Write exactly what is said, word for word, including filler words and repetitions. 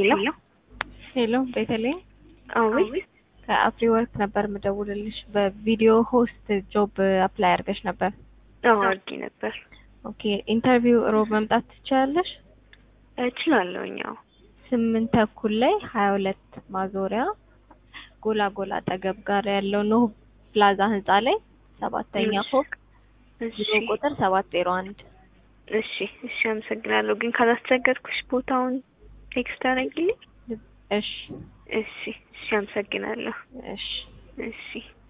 ሄሎ ሄሎ ቤተልሔም አዊ ከአፍሪ ወርክ ነበር የምደውልልሽ በቪዲዮ ሆስት ጆብ አፕላይ አድርገሽ ነበር። አዎ አድርጌ ነበር። ኦኬ ኢንተርቪው ሮብ መምጣት ትችያለሽ? እችላለሁኝ። አዎ ስምንት ተኩል ላይ ሀያ ሁለት ማዞሪያ ጎላጎላ አጠገብ ጋር ያለው ኖህ ፕላዛ ህንጻ ላይ ሰባተኛ ፎቅ ቢሮ ቁጥር ሰባት ዜሮ አንድ። እሺ እሺ አመሰግናለሁ። ግን ካላስቸገርኩሽ ቦታውን ቴክስት አድርጊልኝ። እሺ እሺ እሺ አመሰግናለሁ። እሺ እሺ